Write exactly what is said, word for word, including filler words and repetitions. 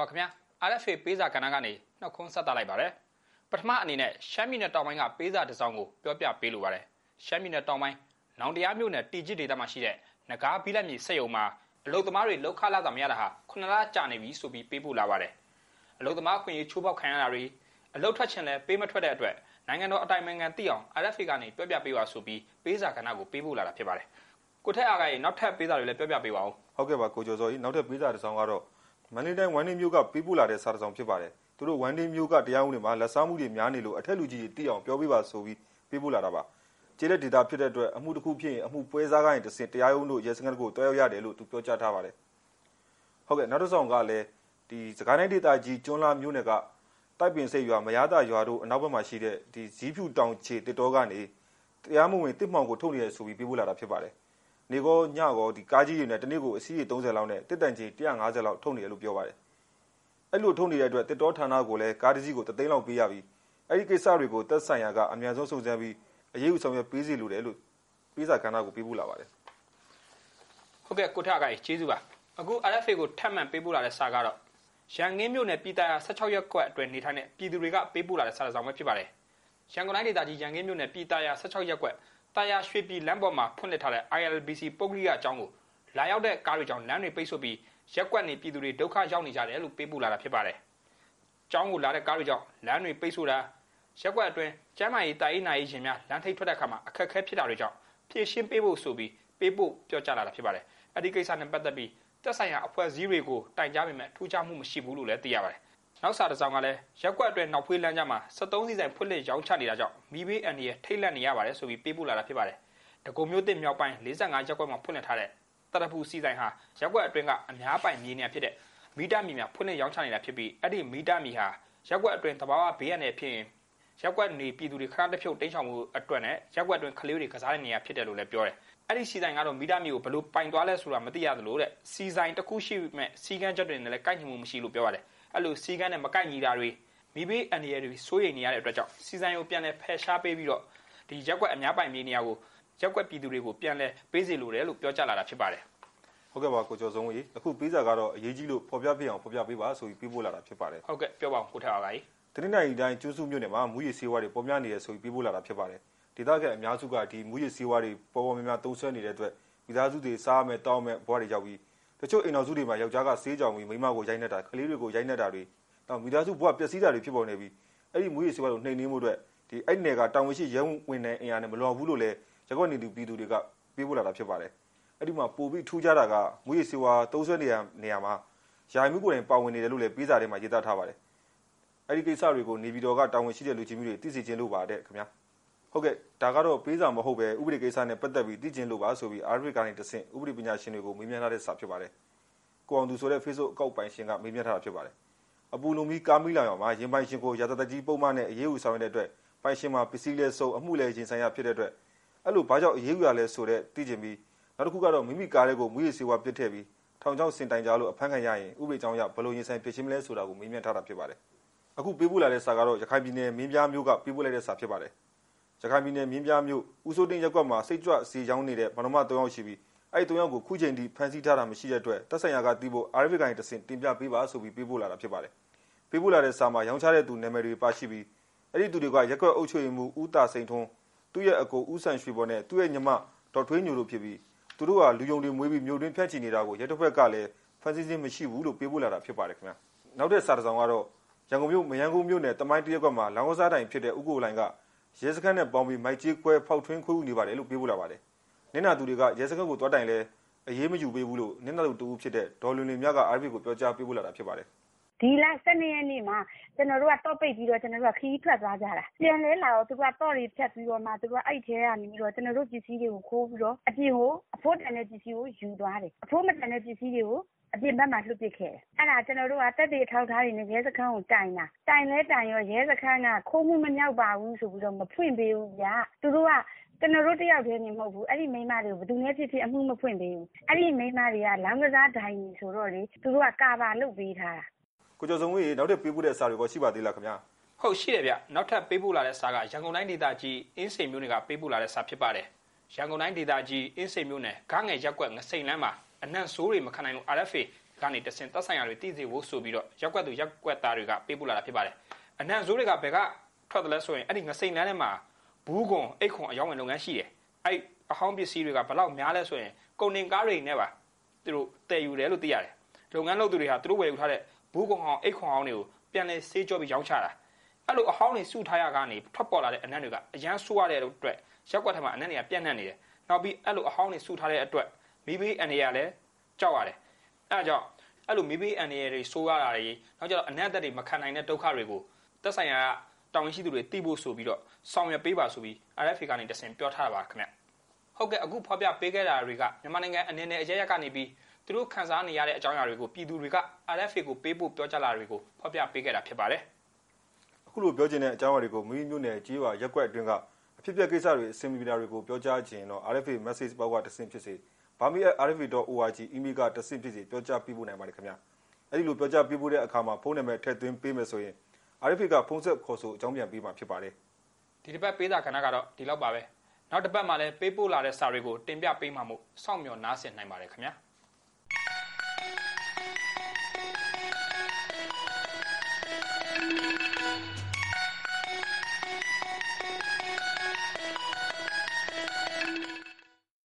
ခင်ဗျာ R F A ပေးစာကဏ္ဍကနေနှုတ်ခွန်းဆက်တာလိုက်ပါတယ်ပထမအနေနဲ့ရှမ်းပြည်နယ်တောင်ပိုင်းကပေးစာတစ်စောင်းကိုပြောပြပေးလိုပါတယ်ရှမ်းပြည်နယ်တောင်ပိုင်းနောင်တရားမြို့နယ်တီကျစ်ဒေသမှာရှိတဲ့နဂါးဘီလက်မြေစက်ရုံမှာအလုပ်သမားတွေလောက်ခလာတာမရတာဟာခုနှစ်လကြာနေပြီဆိုပြီးပေးပို့လာပါတယ်အလုပ်သမားခွင့်ရေးချိုးဖောက်ခံရတာတွေအလုပ်ထွက်ချင်လဲပေးမထွက်တဲ့အတွက်နိုင်ငံတော်အတိုင်ပင်ခံသိအောင် R F A ကနေပြောပြပေးပါဆိုပြီးပေးစာကဏ္ဍကိုပေးပို့လာတာဖြစ်ပါတယ်ကိုထက်အားကရေနောက်ထပ်ပေးစာတွေလည်းပြောပြပေးပါဦးဟုတ်ကဲ့ပါကိုကျော်စောကြီးနောက်ထပ်ပေးစာတစ်စောင်းကတော့မန္တလေးတိုင်းဝမ်ဒင်းမြို့ကပေးပို့လာတဲ့စာတစ်စောင်းဖြစ်ပါတယ်သူတို့ဝမ်ဒင်းမြို့ကတရားဥပဒေမှာလက်စားမှုတွေများနေလို့အထက်လူကြီးတွေသိအောင်ပြောပေးပါဆိုပြီးပေးပို့လာတာပါကျေးလက်ဒေတာဖြစ်တဲ့အတွက်အမှုတစ်ခုဖြစ်ရင်အမှုပွဲစားကိုင်းတစ်စင်တရားရုံးတို့ရဲစခန်းကိုတွဲရောက်ရတယ်လို့သူပြောကြားထားပါတယ်ဟုတ်ကဲ့နောက်တစ်စောင်းကလည်းဒီစကိုင်းတိုင်းဒေတာကြီးကျွန်းလာမြို့နယ်ကတိုက်ပင်စိတ်ရွာမရတာရွာတို့အနောက်ဘက်မှာရှိတဲ့ဒီဇီးဖြူတောင်ခြေတစ်တော်ကနေတရားမဝင်တစ်မှောင်ကိုထုတ်နေရဆိုပြီးပေးပို့လာတာဖြစ်ပါတယ်နေကောညကောဒီကားကြီးတွေနဲ့တနေ့ကိုအစီး၃၀လောက်နဲ့တစ်တန်ကြီး၁၅၀လောက်ထုတ်နေတယ်လို့ပြောပါတယ်အဲ့လိုထုတ်နေတဲ့အတွက်တစ်တော်ဌာနကိုလည်းကားတစ်စီးကိုတသိန်းလောက်ပေးရပြီးအဲ့ဒီကိစ္စတွေကိုသက်ဆိုင်ရာကအများဆုံးစုံစမ်းပြီးအရေးယူဆောင်ရွက်ပေးစီလိုတယ်လို့ပေးစာကဏ္ဍကိုပေးပို့လာပါတယ်ဟုတ်ကဲ့ကိုထကကြီးကျေးဇူးပါအခု R F A ကိုထပ်မံပေးပို့လာတဲ့စာကတော့ရန်ကင်းမြို့နယ်ပြည်သား၁၆ရက်ကွက်အတွင်းနေထိုင်တဲ့ပြည်သူတွေကပေးပို့လာတဲ့စာဆောင်ပဲဖြစ်ပါတယ်ရန်ကုန်တိုင်းဒေသကြီးရန်ကင်းမြို့နယ်ပြည်သား၁၆ရက်ကွက်တာယာရွှေပြည်လမ်းပေါ်မှာဖွင့်လှစ်ထားတဲ့ I L B C ပုဂ္ဂလိကအကြောင်းကိုလာရောက်တဲ့ကားတွေကြောင့်လမ်းတွေပိတ်ဆို့ပြီးရက်ကွက်နေပြည်သူတွေဒုက္ခရောက်နေကြတယ်လို့ပေးပို့လာတာဖြစ်ပါတယ်။ကျောင်းကိုလာတဲ့ကားတွေကြောင့်လမ်းတွေပိတ်ဆို့တာရက်ကွက်အတွင်းကျန်းမာရေးတာရေးနာရေးရှင်များလမ်းထိပ်ထွက်တဲ့အခါမှာအခက်အခဲဖြစ်တာတွေကြောင့်ဖြည့်ရှင်းပေးဖို့ဆိုပြီးပေးပို့ပြောကြားလာတာဖြစ်ပါတယ်။အဲဒီကိစ္စနဲ့ပတ်သက်ပြီးသက်ဆိုင်ရာအဖွဲ့အစည်းတွေကိုတိုင်ကြားပေမဲ့ထူးခြားမှုမရှိဘူးလို့လည်းသိရပါတယ်။နောက်စာတစ်စောင်ကလည်းရက်ကွက်အတွင်းနောက်ဖွေးလမ်းကြားမှာစက်သုံးစီဆိုင်ဖွင့်လှစ်ရောင်းချနေတာကြောင့်မိဘေးအန်ဒီရဲ့ထိတ်လန့်နေရပါတယ်ဆိုပြီးပေးပို့လာတာဖြစ်ပါတယ်။ဒဂုံမျိုးတစ်မြောက်ပိုင်း၄၅ရက်ကွက်မှာဖွင့်လှစ်ထားတဲ့တရဖူစီဆိုင်ဟာရက်ကွက်အတွင်းကအများပိုင်မြေနေရာဖြစ်တဲ့မီတာမြေများဖွင့်လှစ်ရောင်းချနေတာဖြစ်ပြီးအဲ့ဒီမီတာမြေဟာရက်ကွက်အတွင်းတဘာဝဘေးရန်နယ်ဖြစ်ရင်ရက်ကွက်နေပြည်သူတွေခဏတစ်ဖြုတ်တိမ်းချောင်မှုအတွက်နဲ့ရက်ကွက်အတွင်းကလေးတွေကစားတဲ့နေရာဖြစ်တယ်လို့လည်းပြောတယ်။အဲ့ဒီစီဆိုင်ကတော့မီတာမြေကိုဘယ်လိုပိုင်သွားလဲဆိုတာမသိရသလိုတဲ့စီဆိုင်တစ်ခုရှိမဲ့စီကန်းချက်တွေနဲ့လည်းကိုက်ညီမှုမရှိလို့ပြောရတယ်။အဲ့လိုစီကန်းနဲ့မကိုက်ညီတာတွေမိဘေးအန်ဒီရတွေစိုးရိမ်နေရတဲ့အတွက်ကြောင့်စီဆိုင်ကိုပြန်လဲဖယ်ရှားပေးပြီးတော့ဒီရက်ကွက်အများပိုင်မြေနေရာကိုရက်ကွက်ပြည်သူတွေကိုပြန်လဲပေးစီလိုတယ်လို့ပြောကြားလာတာဖြစ်ပါတယ်။ဟုတ်ကဲ့ပါကိုကျော်စုံကြီးအခုပေးစာကတော့အရေးကြီးလို့ဖော်ပြပြအောင်ဖော်ပြပေးပါဆိုပြီးပေးပို့လာတာဖြစ်ပါတယ်ဟုတ်ကဲ့ပြောပါဦးကိုထအောင်ကကြီးတနင်္လာရီတိုင်းကျွန်းစုမြို့နယ်မှာမူရည်စေဝါတွေပေါ်များနေရဆိုပြီးပေးပို့လာတာဖြစ်ပါတယ်ဒေသခံအများစုကဒီမူရည်စေဝါတွေပေါ်ပေါ်များများသုံးဆွဲနေတဲ့အတွက်မိသားစုတွေစားမယ်တောင်းမယ်ဘဝတွေရောက်ပြီးတချို့အိမ်တော်စုတွေမှာယောက်ျားကဆေးကြောင်ပြီးမိန်းမကိုရိုက်နှက်တာကလေးတွေကိုရိုက်နှက်တာတွေနောက်မိသားစုဘဝပျက်စီးတာတွေဖြစ်ပေါ်နေပြီးအဲ့ဒီမူရည်စေဝါကိုနှိမ်နင်းမှုအတွက်ဒီအဲ့နယ်ကတောင်ဝင်ရှိရဲဝင်တဲ့အင်အားနဲ့မလွန်ဘူးလို့လည်းရက်ကွက်နေသူပြည်သူတွေကပေးပို့လာတာဖြစ်ပါတယ်အဲ့ဒီမှာပို့ပြီးထူးခြားတာကမူရည်စေဝါသုံးဆွဲနေရနေရာမှာယာယီမှုကိုယ်တိုင်ပါဝင်နေတယ်လို့လည်းပေးစာထဲမှာရေးသားထားပါတယ်အဲ့ဒီကိစ္စတွေကိုနေပြည်တော်ကတာဝန်ရှိတဲ့လူကြီးမျိုးတွေသိစေခြင်းလို့ပါတဲ့ခင်ဗျာဟုတ်ကဲ့ဒါကတော့ပေးစာမဟုတ်ပဲဥပဒေကိစ္စနဲ့ပတ်သက်ပြီးသိခြင်းလို့ပါဆိုပြီး R F A ကနေတဆင့်ဥပဒေပညာရှင်တွေကိုမေးမြန်းထားတဲ့စာဖြစ်ပါတယ်ကိုအောင်သူဆိုတဲ့ Facebook အကောင့်ပိုင်ရှင်ကမေးမြန်းထားတာဖြစ်ပါတယ်အပူလုံမီကာမီလာရောင်မှာရင်ပိုင်ရှင်ကိုရာဇသက်ကြီးပုံမှန်နဲ့အရေးယူဆောင်ရတဲ့အတွက်ပိုင်ရှင်မှာပစ္စည်းလဲစုံအမှုလဲရင်ဆိုင်ရဖြစ်တဲ့အတွက်အဲ့လိုဘာကြောင့်အရေးယူရလဲဆိုတဲ့သိခြင်းပြီးနောက်တစ်ခုကတော့မိမိကားလေးကိုမူရည်စေဝါပစ်ထည့်ပြီးထောင်ချောင်းစင်တိုင်ကြားလို့အဖမ်းခံရရင်ဥပဒေကြောင်းအရဘယ်လိုရင်ဆိုင်ဖြစ်ရှင်းမလဲဆိုတာကိုမေးမြန်းထားတာဖြစ်ပါတယ်အခုပေးပို့လာတဲ့စာကတော့ရခိုင်ပြည်နယ်မင်းပြားမြို့ကပေးပို့လိုက်တဲ့စာဖြစ်ပါတယ်ရခိုင်ပြည်နယ်မင်းပြားမြို့ဦးစိုးတင်ရက်ကွက်မှာစိတ်ကြွစီချောင်းနေတဲ့ဗနမ၃ယောက်ရှိပြီးအဲ့ဒီ၃ယောက်ကိုခုချိန်ထိဖမ်းဆီးထားတာမရှိတဲ့အတွက်တပ်ဆိုင်ရာကတီးဖို့ R F A ကနေတဆင့်တင်ပြပေးပါဆိုပြီးပေးပို့လာတာဖြစ်ပါတယ်ပေးပို့လာတဲ့စာမှာရောင်းချတဲ့သူနာမည်တွေပါရှိပြီးအဲ့ဒီသူတွေကရက်ကွက်အုပ်ချုပ်ရေးမှူးဦးတာစိန်ထွန်းသူ့ရဲ့အကိုဦးဆန်ရွှေပေါ်နဲ့သူ့ရဲ့ညီမဒေါ်ထွေးညိုတို့ဖြစ်ပြီးသူတို့ကလူယုံတွေမွေးပြီးမြို့တွင်းဖြတ်ချီနေတာကိုရဲတပ်ဖွဲ့ကလည်းဖမ်းဆီးခြင်းမရှိဘူးလို့ပေးပို့လာတာဖြစ်ပါတယ်ခင်ဗျာနောက်တဲ့စာတစ်စောင်ကတော့ရန်ကုန်မြို့မရန်ကုန်မြို့နယ်တမိုင်းတရက်ကွက်မှာလောင်ဝစားတိုင်ဖြစ်တဲ့ဥက္ကိုလိုင်ကရဲစခန်းနဲ့ပေါင်းပြီးမိုက်ကြီးခွဲဖောက်ထွင်းခွေးဥနေပါတယ်လို့ပေးပို့လာပါတယ်နင်နာသူတွေကရဲစခန်းကိုတွားတိုင်လဲအရေးမယူပေးဘူးလို့နင်နာသူတူဖြစ်တဲ့ဒေါ်လွင်လွင်မြတ်က R F A ကိုပြောကြားပေးပို့လာတာဖြစ်ပါတယ်ဒီလ၁၂ရက်နေ့မှာကျွန်တော်တို့ကတော့ပိတ်ပြီးတော့ကျွန်တော်တို့ကခီးထွက်သွားကြတာပြန်လဲလာတော့သူကတော့တွေဖြတ်ပြီးတော့မှသူကအဲ့ထဲကနေပြီးတော့ကျွန်တော်တို့ပစ္စည်းတွေကိုခိုးပြီးတော့အပြင်ကိုအဖို့တန်တဲ့ပစ္စည်းကိုယူသွားတယ်အဖို့မတန်တဲ့ပစ္စည်းတွေကိုအပြင်ဘက်မှာလွှတ်ပစ်ခဲ့တယ်အဲ့ဒါကျွန်တော်တို့ကတက်တေထောက်ထားနေနဲ့ရဲစခန်းကိုတိုင်တာတိုင်လဲတိုင်ရောရဲစခန်းကခိုးမှုမမြောက်ပါဘူးဆိုပြီးတော့မဖွင့်ပေးဘူးဗျာသူတို့ကကျွန်တော်တို့တယောက်တည်းနေမဟုတ်ဘူးအဲ့ဒီမိန်းမတွေကိုဘယ်သူနဲ့ဖြစ်ဖြစ်အမှုမဖွင့်ပေးဘူးအဲ့ဒီမိန်းမတွေကလောင်းကစားတိုင်ကြီးဆိုတော့လေသူတို့ကကာဘာလုပ်ပေးထားတာကိုကျော်စုံကြီးနောက်ထပ်ပေးပို့တဲ့စာတွေကရှိပါသေးလားခင်ဗျာဟုတ်ရှိတယ်ဗျနောက်ထပ်ပေးပို့လာတဲ့စာကရန်ကုန်တိုင်းဒေသကြီးအင်းစိန်မြို့နယ်ကပေးပို့လာတဲ့စာဖြစ်ပါတယ်ရန်ကုန်တိုင်းဒေသကြီးအင်းစိန်မြို့နယ်ဂငယ်ရက်ကွက်ငစိန်လမ်းမှာအနှံ့ဆိုးတွေမခံနိုင်လို့ R F A ကနေတဆင်သက်ဆိုင်ရာတွေတည်စီဖို့ဆိုပြီးတော့ရက်ကွက်သူရက်ကွက်သားတွေကပေးပို့လာတာဖြစ်ပါတယ်အနံဆိုးတွေကဘယ်ကထွက်တယ်လဲဆိုရင်အဲ့ဒီငစိန်လန်းထဲမှာဘူးကွန်အိတ်ခွန်အယောင်းဝင်လုပ်ငန်းရှိတယ်အဲ့အဟောင်းပစ္စည်းတွေကဘလောက်များလဲဆိုရင်ကုန်တင်ကားတွေနဲ့ပါသူတို့တည်ယူတယ်လို့သိရတယ်လုပ်ငန်းလုပ်သူတွေဟာသူတို့ဝယ်ယူထားတဲ့ဘူးကွန်အောင်အိတ်ခွန်အောင်တွေကိုပြန်လဲဆေးကြောပြီးရောင်းချတာအဲ့လိုအဟောင်းတွေစုထားရကနေထွက်ပေါ်လာတဲ့အနံ့တွေကအရန်ဆိုးရတဲ့အတွက်ရက်ကွက်ထဲမှာအနံ့တွေကပြန့်နှံ့နေတယ်နောက်ပြီးအဲ့လိုအဟောင်းတွေစုထားတဲ့အတွက်မိဘအန်ရရလည်းကြောက်ရတယ်အဲ့ဒါကြောင့်အဲ့လိုမိဘအန်ရရတွေဆိုးရတာတွေနောက်ကျတော့အနံ့သက်တွေမခံနိုင်တဲ့ဒုက္ခတွေကိုသက်ဆိုင်ရာတောင်းရင်ရှိသူတွေသိဖို့ဆိုပြီးတော့ဆောင်ရွက်ပေးပါဆိုပြီး R F A ကနေတဆင်ပြောထားတာပါခင်ဗျဟုတ်ကဲ့အခုဖော်ပြပေးခဲ့တာတွေကမြန်မာနိုင်ငံအနေနဲ့အရရက်ကနေပြီးသူတို့ခံစားနေရတဲ့အကြောင်းအရာတွေကိုပြည်သူတွေက R F A ကိုပေးဖို့ပြောကြလာတွေကိုဖော်ပြပေးခဲ့တာဖြစ်ပါတယ်အခုလိုပြောချင်တဲ့အကြောင်းအရာတွေကိုမွေးမြို့နယ်ကြီးပါရက်ကွက်အတွင်းကအဖြစ်အပျက်ကိစ္စတွေအစီအမီတာတွေကိုပြောကြားခြင်းတော့ R F A message ဘောက်ကတဆင့်ဖြစ်စေဘာမီ R F A dot org email ကတဆင့်ဖြစ်စေပြောကြားပေးဖို့နိုင်ပါတယ်ခင်ဗျအဲ့ဒီလိုပြောကြားပေးဖို့တဲ့အခါမှာဖုန်းနံပါတ်ထည့်သွင်းပေးမယ်ဆိုရင် R F A ကဖုန်းဆက်ခေါ်ဆိုအကြောင်းပြန်ပေးမှာဖြစ်ပါတယ်ဒီတစ်ပတ်ပေးတာခဏကတော့ဒီလောက်ပါပဲနောက်တစ်ပတ်မှာလည်းပေးပို့လာတဲ့စာတွေကိုတင်ပြပေးမှာမို့စောင့်မျှော်နားဆင်နိုင်ပါတယ်ခင်ဗျာ